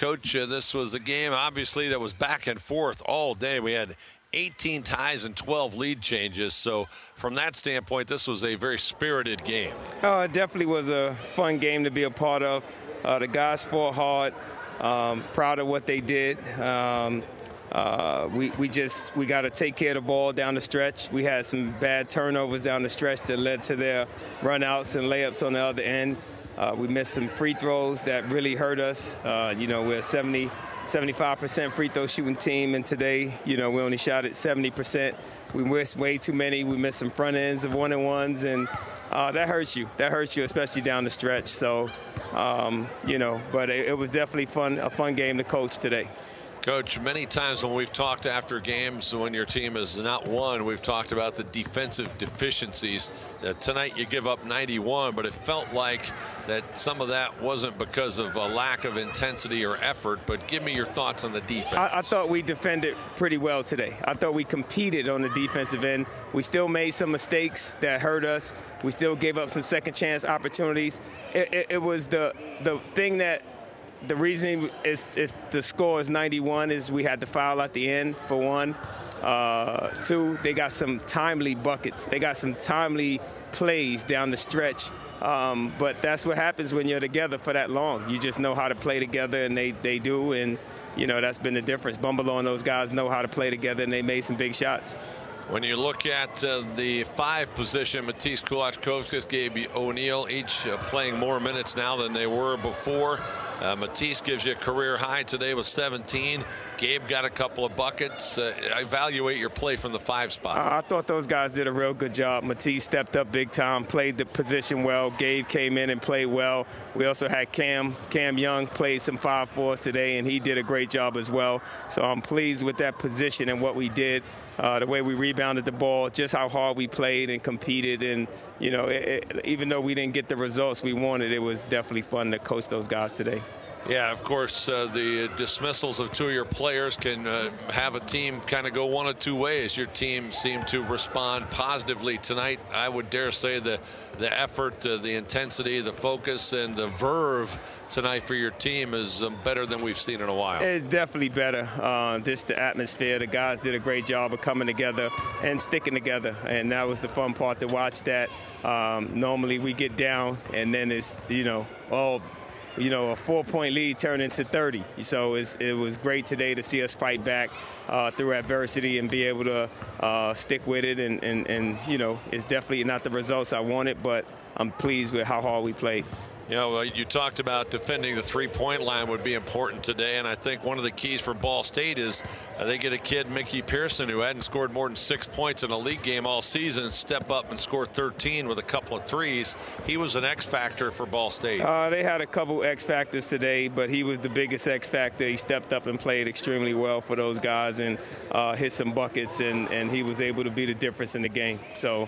Coach, this was a game, obviously, that was back and forth all day. We had 18 ties and 12 lead changes. So from that standpoint, this was a very spirited game. Oh, it definitely was a fun game to be a part of. The guys fought hard. Proud of what they did. We got to take care of the ball down the stretch. We had some bad turnovers down the stretch that led to their runouts and layups on the other end. We missed some free throws that really hurt us. We're a 75% free throw shooting team, and today, we only shot at 70%. We missed way too many. We missed some front ends of one-and-ones, and that hurts you. That hurts you, especially down the stretch. So, but it was definitely a fun game to coach today. Coach, many times when we've talked after games when your team has not won, we've talked about the defensive deficiencies. Tonight you give up 91, but it felt like that some of that wasn't because of a lack of intensity or effort. But give me your thoughts on the defense. I thought we defended pretty well today. I thought we competed on the defensive end. We still made some mistakes that hurt us. We still gave up some second chance opportunities. It was the thing that the reason the score is 91 is we had to foul at the end, for one. Two, they got some timely buckets. They got some timely plays down the stretch. But that's what happens when you're together for that long. You just know how to play together, and they do. And, that's been the difference. Bumble and those guys know how to play together, and they made some big shots. When you look at the 5 position, Matisse Kulachkovskis, Gabe O'Neal, each playing more minutes now than they were before. Matisse gives you a career high today with 17. Gabe got a couple of buckets. Evaluate your play from the 5 spot. I thought those guys did a real good job. Matisse stepped up big time, played the position well. Gabe came in and played well. We also had Cam Young played some 5 for us today, and he did a great job as well. So I'm pleased with that position and what we did. The way we rebounded the ball, just how hard we played and competed. And, even though we didn't get the results we wanted, it was definitely fun to coach those guys today. Yeah, of course, the dismissals of 2 of your players can have a team kind of go one of 2 ways. Your team seemed to respond positively tonight. I would dare say the effort, the intensity, the focus, and the verve tonight for your team is better than we've seen in a while. It's definitely better. Just the atmosphere. The guys did a great job of coming together and sticking together, and that was the fun part to watch that. Normally we get down, and then it's, a 4-point lead turned into 30. So it was great today to see us fight back through adversity and be able to stick with it. And it's definitely not the results I wanted, but I'm pleased with how hard we played. You talked about defending the 3-point line would be important today, and I think one of the keys for Ball State is they get a kid, Mickey Pearson, who hadn't scored more than 6 points in a league game all season, step up and score 13 with a couple of threes. He was an X factor for Ball State. They had a couple X factors today, but he was the biggest X factor. He stepped up and played extremely well for those guys and hit some buckets, and he was able to be the difference in the game. So.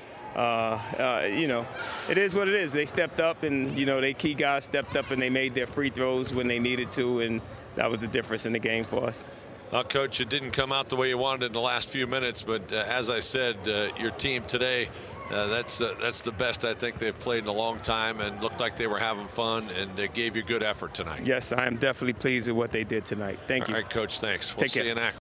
It is what it is. They stepped up, and they key guys stepped up and they made their free throws when they needed to, and that was the difference in the game for us. Coach, it didn't come out the way you wanted in the last few minutes, but as I said, your team today, that's the best I think they've played in a long time, and looked like they were having fun, and they gave you good effort tonight. Yes, I am definitely pleased with what they did tonight. Thank you. All right, Coach, thanks. We'll Take see care. you in Akron.